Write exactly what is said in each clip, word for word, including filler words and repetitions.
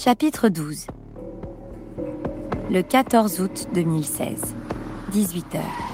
Chapitre douze. Le quatorze août deux mille seize, dix-huit heures.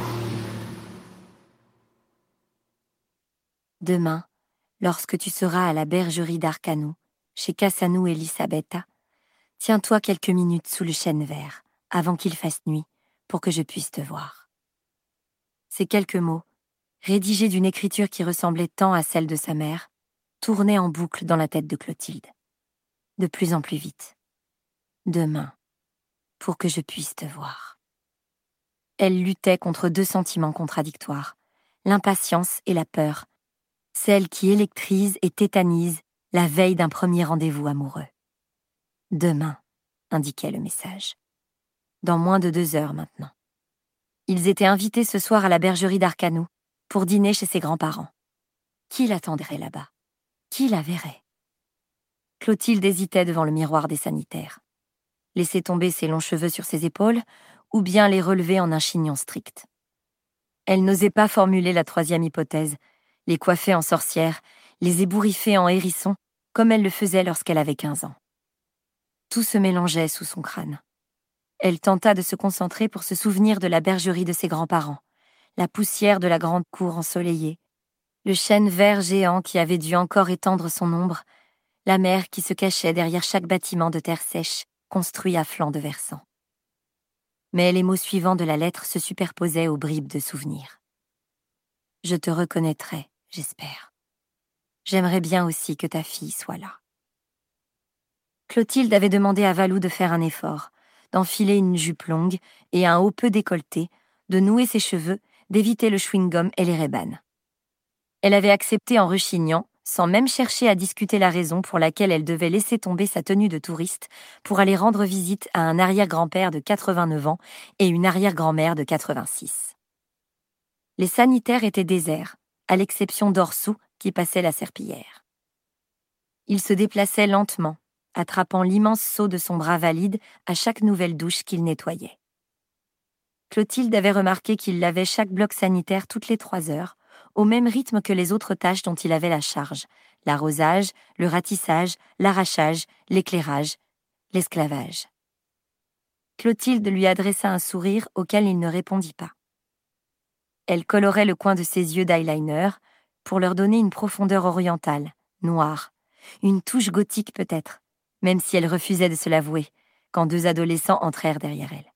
Demain, lorsque tu seras à la bergerie d'Arcanou, chez Cassanou Elisabetta, tiens-toi quelques minutes sous le chêne vert, avant qu'il fasse nuit, pour que je puisse te voir. Ces quelques mots, rédigés d'une écriture qui ressemblait tant à celle de sa mère, tournaient en boucle dans la tête de Clotilde. De plus en plus vite. Demain, pour que je puisse te voir. Elle luttait contre deux sentiments contradictoires, l'impatience et la peur, celle qui électrise et tétanise la veille d'un premier rendez-vous amoureux. Demain, indiquait le message. Dans moins de deux heures maintenant. Ils étaient invités ce soir à la bergerie d'Arcanou pour dîner chez ses grands-parents. Qui l'attendrait là-bas? Qui la verrait? Clotilde hésitait devant le miroir des sanitaires. Laisser tomber ses longs cheveux sur ses épaules ou bien les relever en un chignon strict. Elle n'osait pas formuler la troisième hypothèse, les coiffer en sorcière, les ébouriffer en hérisson, comme elle le faisait lorsqu'elle avait quinze ans. Tout se mélangeait sous son crâne. Elle tenta de se concentrer pour se souvenir de la bergerie de ses grands-parents, la poussière de la grande cour ensoleillée, le chêne vert géant qui avait dû encore étendre son ombre, la mer qui se cachait derrière chaque bâtiment de terre sèche, construit à flanc de versant. Mais les mots suivants de la lettre se superposaient aux bribes de souvenirs. Je te reconnaîtrai, j'espère. J'aimerais bien aussi que ta fille soit là. Clotilde avait demandé à Valou de faire un effort, d'enfiler une jupe longue et un haut peu décolleté, de nouer ses cheveux, d'éviter le chewing-gum et les Ray-Ban. Elle avait accepté en rechignant, sans même chercher à discuter la raison pour laquelle elle devait laisser tomber sa tenue de touriste pour aller rendre visite à un arrière-grand-père de quatre-vingt-neuf ans et une arrière-grand-mère de quatre-vingt-six. Les sanitaires étaient déserts, à l'exception d'Orsou qui passait la serpillière. Il se déplaçait lentement, attrapant l'immense seau de son bras valide à chaque nouvelle douche qu'il nettoyait. Clotilde avait remarqué qu'il lavait chaque bloc sanitaire toutes les trois heures, au même rythme que les autres tâches dont il avait la charge, l'arrosage, le ratissage, l'arrachage, l'éclairage, l'esclavage. Clotilde lui adressa un sourire auquel il ne répondit pas. Elle colorait le coin de ses yeux d'eyeliner pour leur donner une profondeur orientale, noire, une touche gothique peut-être, même si elle refusait de se l'avouer, quand deux adolescents entrèrent derrière elle.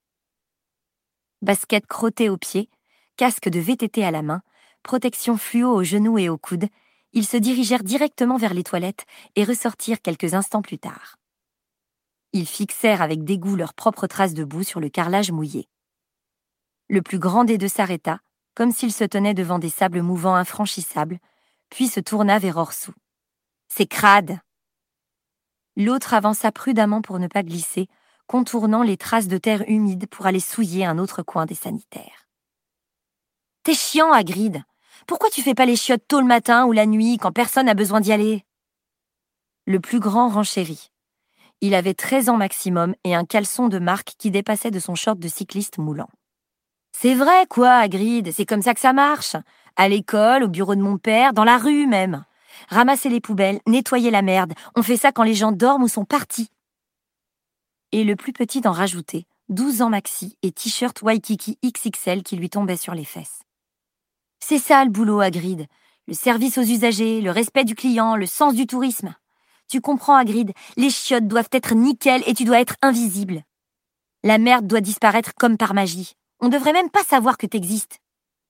Basket crottée aux pieds, casque de V T T à la main, protection fluo aux genoux et aux coudes, ils se dirigèrent directement vers les toilettes et ressortirent quelques instants plus tard. Ils fixèrent avec dégoût leurs propres traces de boue sur le carrelage mouillé. Le plus grand des deux s'arrêta, comme s'il se tenait devant des sables mouvants infranchissables, puis se tourna vers Orsou. « C'est crade !» L'autre avança prudemment pour ne pas glisser, contournant les traces de terre humide pour aller souiller un autre coin des sanitaires. « T'es chiant, Hagrid. Pourquoi tu fais pas les chiottes tôt le matin ou la nuit, quand personne n'a besoin d'y aller ?» Le plus grand renchérit. Il avait treize ans maximum et un caleçon de marque qui dépassait de son short de cycliste moulant. « C'est vrai, quoi, Hagrid, c'est comme ça que ça marche. À l'école, au bureau de mon père, dans la rue même. Ramasser les poubelles, nettoyer la merde, on fait ça quand les gens dorment ou sont partis. » Et le plus petit d'en rajouter, douze ans maxi et t-shirt Waikiki X X L qui lui tombait sur les fesses. « C'est ça le boulot, Hagrid. Le service aux usagers, le respect du client, le sens du tourisme. Tu comprends, Hagrid, les chiottes doivent être nickel et tu dois être invisible. La merde doit disparaître comme par magie. On devrait même pas savoir que t'existes. »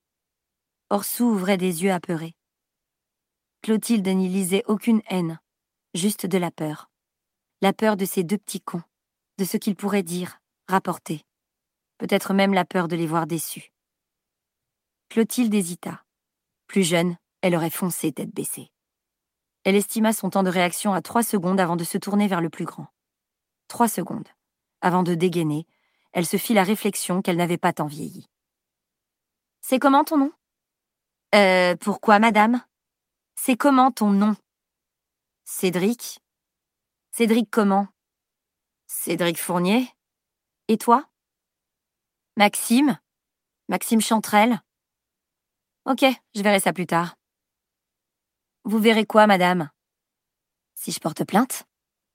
Orsou ouvrait des yeux apeurés. Clotilde n'y lisait aucune haine, juste de la peur. La peur de ces deux petits cons, de ce qu'ils pourraient dire, rapporter. Peut-être même la peur de les voir déçus. Clotilde hésita. Plus jeune, elle aurait foncé tête baissée. Elle estima son temps de réaction à trois secondes avant de se tourner vers le plus grand. Trois secondes. Avant de dégainer, elle se fit la réflexion qu'elle n'avait pas tant vieilli. « C'est comment ton nom ?»« Euh, pourquoi, madame ?»« C'est comment ton nom ?»« Cédric. »« Cédric comment ?»« Cédric Fournier. »« Et toi ?»« Maxime. Maxime Chanterelle. »« Ok, je verrai ça plus tard. »« Vous verrez quoi, madame ? Si je porte plainte ?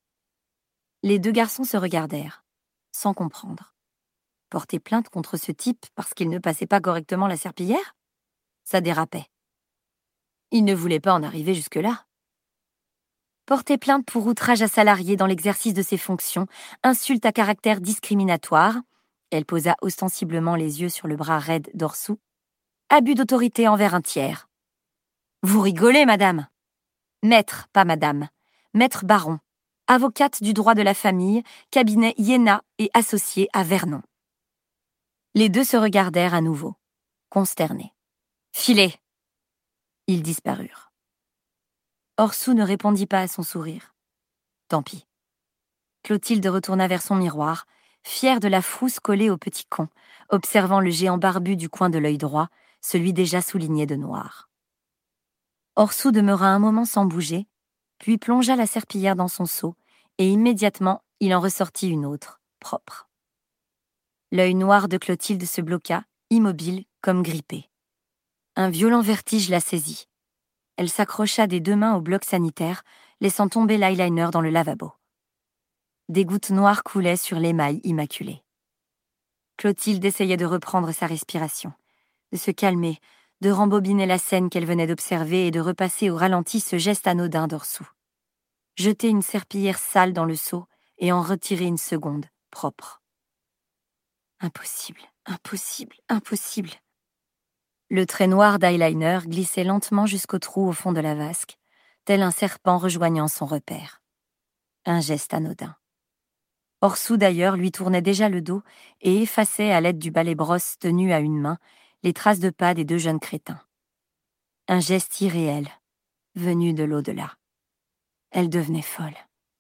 Les deux garçons se regardèrent, sans comprendre. Porter plainte contre ce type parce qu'il ne passait pas correctement la serpillière? Ça dérapait. Il ne voulait pas en arriver jusque-là. Porter plainte pour outrage à salarié dans l'exercice de ses fonctions, insulte à caractère discriminatoire, elle posa ostensiblement les yeux sur le bras raide d'Orsou, abus d'autorité envers un tiers. Vous rigolez, madame? Maître, pas madame. Maître Baron, avocate du droit de la famille, cabinet Iéna et associé à Vernon. Les deux se regardèrent à nouveau, consternés. Filez! Ils disparurent. Orsou ne répondit pas à son sourire. Tant pis. Clotilde retourna vers son miroir, fière de la frousse collée au petit con, observant le géant barbu du coin de l'œil droit, celui déjà souligné de noir. Orsou demeura un moment sans bouger, puis plongea la serpillière dans son seau, et immédiatement il en ressortit une autre, propre. L'œil noir de Clotilde se bloqua, immobile, comme grippé. Un violent vertige la saisit. Elle s'accrocha des deux mains au bloc sanitaire, laissant tomber l'eyeliner dans le lavabo. Des gouttes noires coulaient sur l'émail immaculé. Clotilde essayait de reprendre sa respiration, de se calmer, de rembobiner la scène qu'elle venait d'observer et de repasser au ralenti ce geste anodin d'Orsou. Jeter une serpillière sale dans le seau et en retirer une seconde, propre. Impossible, impossible, impossible. Le trait noir d'eyeliner glissait lentement jusqu'au trou au fond de la vasque, tel un serpent rejoignant son repère. Un geste anodin. Orsou d'ailleurs lui tournait déjà le dos et effaçait à l'aide du balai-brosse tenu à une main les traces de pas des deux jeunes crétins. Un geste irréel, venu de l'au-delà. Elle devenait folle.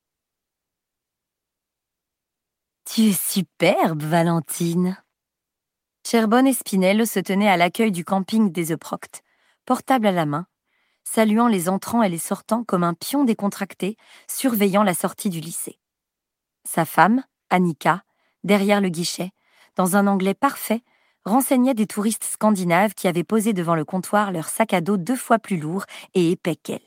« Tu es superbe, Valentine !» Cherbonne et Spinello se tenaient à l'accueil du camping des Euproctes, portable à la main, saluant les entrants et les sortants comme un pion décontracté, surveillant la sortie du lycée. Sa femme, Annika, derrière le guichet, dans un anglais parfait, renseignait des touristes scandinaves qui avaient posé devant le comptoir leur sac à dos deux fois plus lourd et épais qu'elle.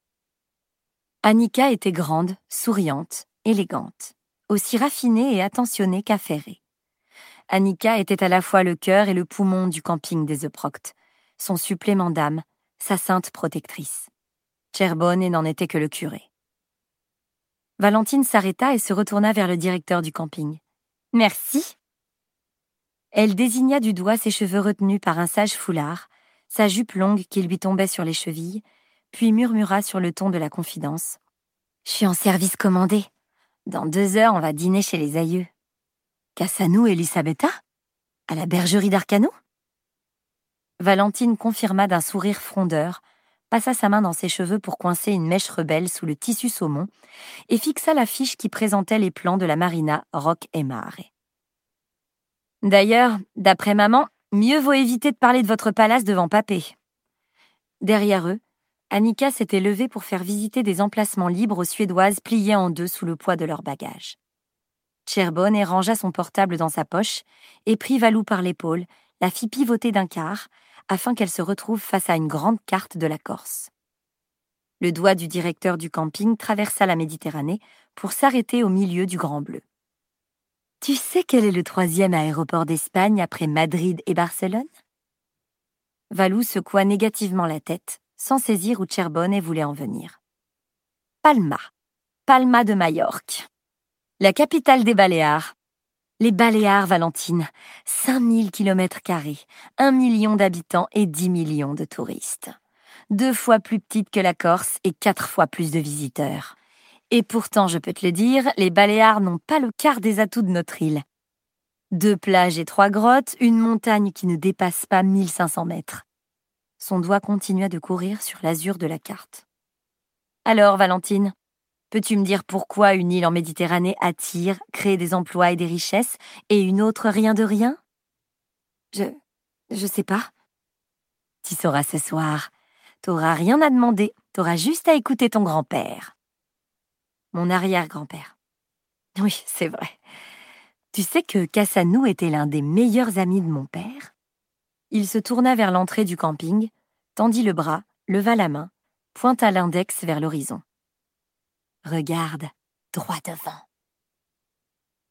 Annika était grande, souriante, élégante, aussi raffinée et attentionnée qu'affairée. Annika était à la fois le cœur et le poumon du camping des Euproctes, son supplément d'âme, sa sainte protectrice. Cherbonne n'en était que le curé. Valentine s'arrêta et se retourna vers le directeur du camping. « Merci !» Elle désigna du doigt ses cheveux retenus par un sage foulard, sa jupe longue qui lui tombait sur les chevilles, puis murmura sur le ton de la confidence. « Je suis en service commandé. Dans deux heures, on va dîner chez les aïeux. »« Cassanou et Elisabetta ? À la bergerie d'Arcanou ?» Valentine confirma d'un sourire frondeur, passa sa main dans ses cheveux pour coincer une mèche rebelle sous le tissu saumon et fixa l'affiche qui présentait les plans de la marina Roc et Mare. D'ailleurs, d'après maman, mieux vaut éviter de parler de votre palace devant papé. Derrière eux, Annika s'était levée pour faire visiter des emplacements libres aux Suédoises pliées en deux sous le poids de leurs bagages. Cherbonne rangea son portable dans sa poche et prit Valou par l'épaule, la fit pivoter d'un quart, afin qu'elle se retrouve face à une grande carte de la Corse. Le doigt du directeur du camping traversa la Méditerranée pour s'arrêter au milieu du Grand Bleu. « Tu sais quel est le troisième aéroport d'Espagne après Madrid et Barcelone ?» Valou secoua négativement la tête, sans saisir où Cherbonne voulait en venir. « Palma, Palma de Majorque, la capitale des Baléares. Les Baléares, Valentine, cinq mille kilomètres carrés, un million d'habitants et dix millions de touristes. Deux fois plus petite que la Corse et quatre fois plus de visiteurs. Et pourtant, je peux te le dire, les Baléares n'ont pas le quart des atouts de notre île. Deux plages et trois grottes, une montagne qui ne dépasse pas mille cinq cents mètres. » Son doigt continua de courir sur l'azur de la carte. « Alors, Valentine, peux-tu me dire pourquoi une île en Méditerranée attire, crée des emplois et des richesses, et une autre rien de rien ?»« Je... je sais pas. »« Tu sauras ce soir. T'auras rien à demander, t'auras juste à écouter ton grand-père. » Mon arrière-grand-père. Oui, c'est vrai. Tu sais que Cassanou était l'un des meilleurs amis de mon père ? Il se tourna vers l'entrée du camping, tendit le bras, leva la main, pointa l'index vers l'horizon. Regarde, droit devant.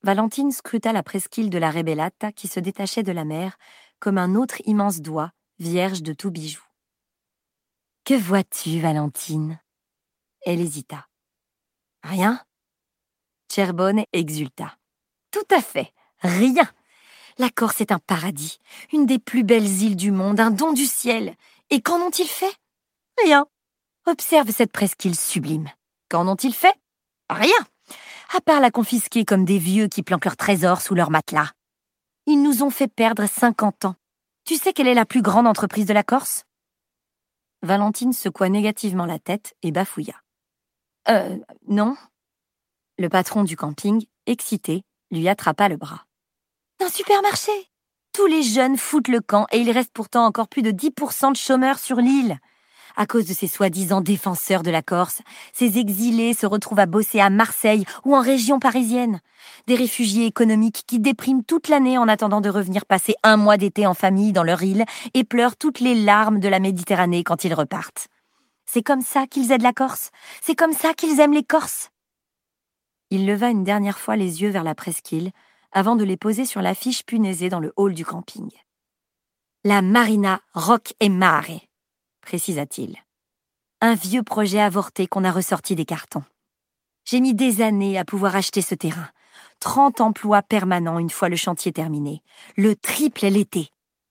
Valentine scruta la presqu'île de la Rebellata qui se détachait de la mer comme un autre immense doigt, vierge de tout bijou. « Que vois-tu, Valentine ?» Elle hésita. « Rien ?» Cerbone exulta. « Tout à fait, rien. La Corse est un paradis, une des plus belles îles du monde, un don du ciel. Et qu'en ont-ils fait? Rien. Observe cette presqu'île sublime. Qu'en ont-ils fait? Rien. À part la confisquer comme des vieux qui planquent leurs trésors sous leur matelas. Ils nous ont fait perdre cinquante ans. Tu sais quelle est la plus grande entreprise de la Corse? » Valentine secoua négativement la tête et bafouilla. « Euh, non. » Le patron du camping, excité, lui attrapa le bras. « Un supermarché! Tous les jeunes foutent le camp et il reste pourtant encore plus de dix pour cent de chômeurs sur l'île. À cause de ces soi-disant défenseurs de la Corse, ces exilés se retrouvent à bosser à Marseille ou en région parisienne. Des réfugiés économiques qui dépriment toute l'année en attendant de revenir passer un mois d'été en famille dans leur île et pleurent toutes les larmes de la Méditerranée quand ils repartent. C'est comme ça qu'ils aident la Corse. C'est comme ça qu'ils aiment les Corses. » Il leva une dernière fois les yeux vers la presqu'île avant de les poser sur l'affiche punaisée dans le hall du camping. « La Marina Rock e Mare », précisa-t-il. Un vieux projet avorté qu'on a ressorti des cartons. J'ai mis des années à pouvoir acheter ce terrain. Trente emplois permanents une fois le chantier terminé. Le triple l'été.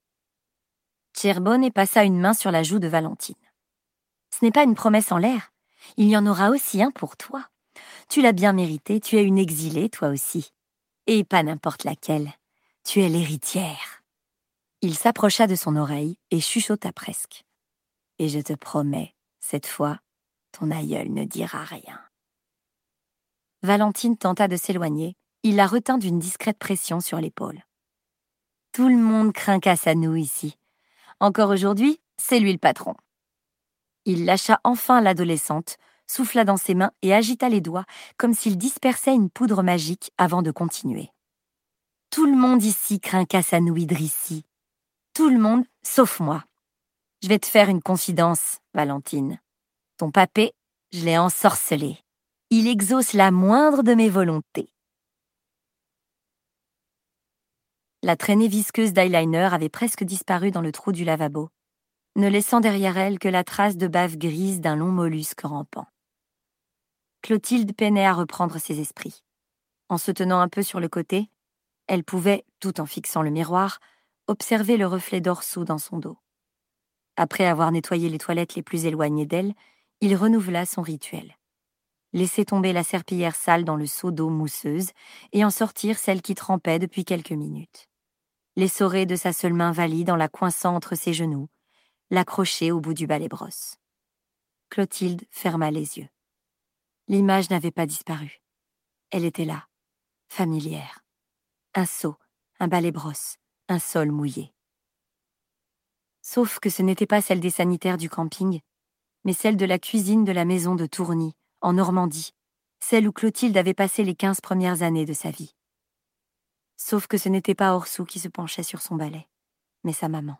Cerbone passa une main sur la joue de Valentine. Ce n'est pas une promesse en l'air. Il y en aura aussi un pour toi. Tu l'as bien mérité, tu es une exilée, toi aussi. Et pas n'importe laquelle. Tu es l'héritière. Il s'approcha de son oreille et chuchota presque. Et je te promets, cette fois, ton aïeul ne dira rien. Valentine tenta de s'éloigner. Il la retint d'une discrète pression sur l'épaule. Tout le monde craint Cassanou ici. Encore aujourd'hui, c'est lui le patron. Il lâcha enfin l'adolescente, souffla dans ses mains et agita les doigts comme s'il dispersait une poudre magique avant de continuer. Tout le monde ici craint Cassanou Idrissi. Tout le monde, sauf moi. Je vais te faire une confidence, Valentine. Ton papé, je l'ai ensorcelé. Il exauce la moindre de mes volontés. La traînée visqueuse d'eyeliner avait presque disparu dans le trou du lavabo, ne laissant derrière elle que la trace de bave grise d'un long mollusque rampant. Clotilde peinait à reprendre ses esprits. En se tenant un peu sur le côté, elle pouvait, tout en fixant le miroir, observer le reflet d'Orsou dans son dos. Après avoir nettoyé les toilettes les plus éloignées d'elle, il renouvela son rituel. Laisser tomber la serpillière sale dans le seau d'eau mousseuse et en sortir celle qui trempait depuis quelques minutes. L'essorer de sa seule main valide en la coinçant entre ses genoux, l'accrocher au bout du balai-brosse. Clotilde ferma les yeux. L'image n'avait pas disparu. Elle était là, familière. Un seau, un balai-brosse, un sol mouillé. Sauf que ce n'était pas celle des sanitaires du camping, mais celle de la cuisine de la maison de Tourny, en Normandie, celle où Clotilde avait passé les quinze premières années de sa vie. Sauf que ce n'était pas Orsou qui se penchait sur son balai, mais sa maman.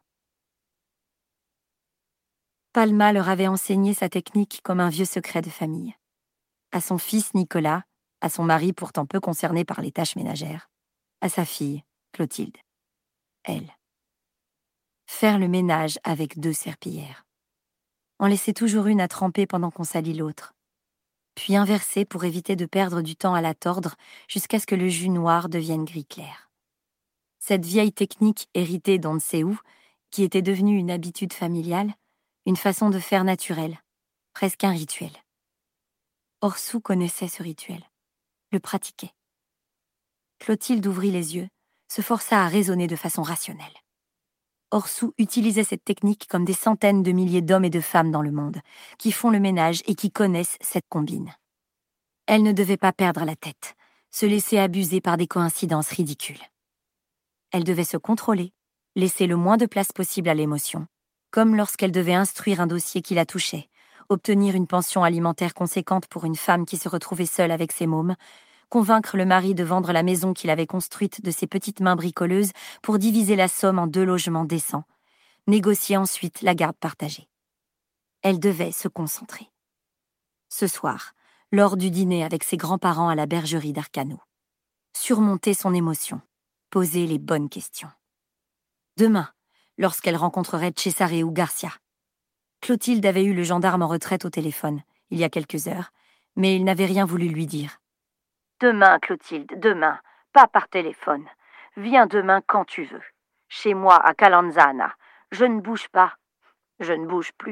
Palma leur avait enseigné sa technique comme un vieux secret de famille. À son fils Nicolas, à son mari pourtant peu concerné par les tâches ménagères, à sa fille, Clotilde. Elle. Faire le ménage avec deux serpillières. En laisser toujours une à tremper pendant qu'on salit l'autre. Puis inverser pour éviter de perdre du temps à la tordre jusqu'à ce que le jus noir devienne gris clair. Cette vieille technique héritée d'on ne sait où, qui était devenue une habitude familiale, une façon de faire naturelle, presque un rituel. Orsou connaissait ce rituel, le pratiquait. Clotilde ouvrit les yeux, se força à raisonner de façon rationnelle. Orsou utilisait cette technique comme des centaines de milliers d'hommes et de femmes dans le monde, qui font le ménage et qui connaissent cette combine. Elle ne devait pas perdre la tête, se laisser abuser par des coïncidences ridicules. Elle devait se contrôler, laisser le moins de place possible à l'émotion, comme lorsqu'elle devait instruire un dossier qui la touchait, obtenir une pension alimentaire conséquente pour une femme qui se retrouvait seule avec ses mômes, convaincre le mari de vendre la maison qu'il avait construite de ses petites mains bricoleuses pour diviser la somme en deux logements décents, négocier ensuite la garde partagée. Elle devait se concentrer. Ce soir, lors du dîner avec ses grands-parents à la bergerie d'Arcano. surmonter son émotion, poser les bonnes questions. Demain, lorsqu'elle rencontrerait Cesare ou Garcia. Clotilde avait eu le gendarme en retraite au téléphone, il y a quelques heures, mais il n'avait rien voulu lui dire. « Demain, Clotilde, demain, pas par téléphone. Viens demain quand tu veux. Chez moi, à Calanzana. Je ne bouge pas. Je ne bouge plus. »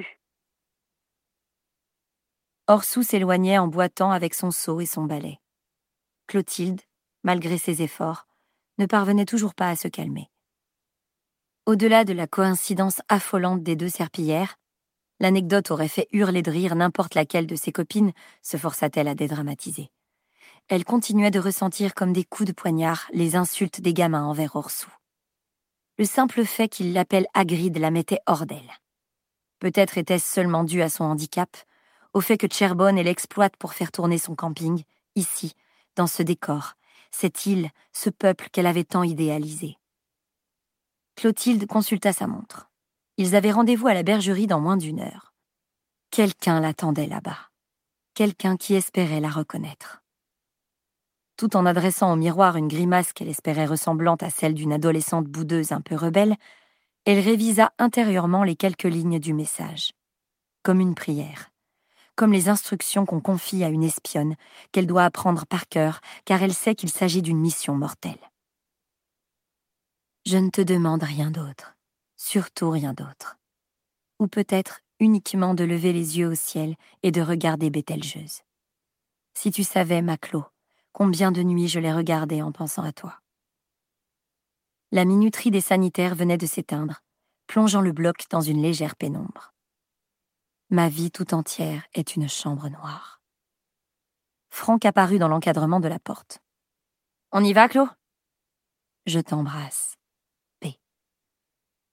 Orsou s'éloignait en boitant avec son seau et son balai. Clotilde, malgré ses efforts, ne parvenait toujours pas à se calmer. Au-delà de la coïncidence affolante des deux serpillères, l'anecdote aurait fait hurler de rire n'importe laquelle de ses copines, se força-t-elle à dédramatiser. Elle continuait de ressentir comme des coups de poignard les insultes des gamins envers Orsou. Le simple fait qu'il l'appelle Hagrid la mettait hors d'elle. Peut-être était-ce seulement dû à son handicap, au fait que Tcherbonne l'exploite pour faire tourner son camping, ici, dans ce décor, cette île, ce peuple qu'elle avait tant idéalisé. Clotilde consulta sa montre. Ils avaient rendez-vous à la bergerie dans moins d'une heure. Quelqu'un l'attendait là-bas. Quelqu'un qui espérait la reconnaître. Tout en adressant au miroir une grimace qu'elle espérait ressemblante à celle d'une adolescente boudeuse un peu rebelle, elle révisa intérieurement les quelques lignes du message. Comme une prière. Comme les instructions qu'on confie à une espionne, qu'elle doit apprendre par cœur, car elle sait qu'il s'agit d'une mission mortelle. Je ne te demande rien d'autre, surtout rien d'autre. Ou peut-être uniquement de lever les yeux au ciel et de regarder Bételgeuse. Si tu savais, Maclo, combien de nuits je l'ai regardé en pensant à toi. La minuterie des sanitaires venait de s'éteindre, plongeant le bloc dans une légère pénombre. Ma vie tout entière est une chambre noire. Franck apparut dans l'encadrement de la porte. « On y va, Clo ? Je t'embrasse.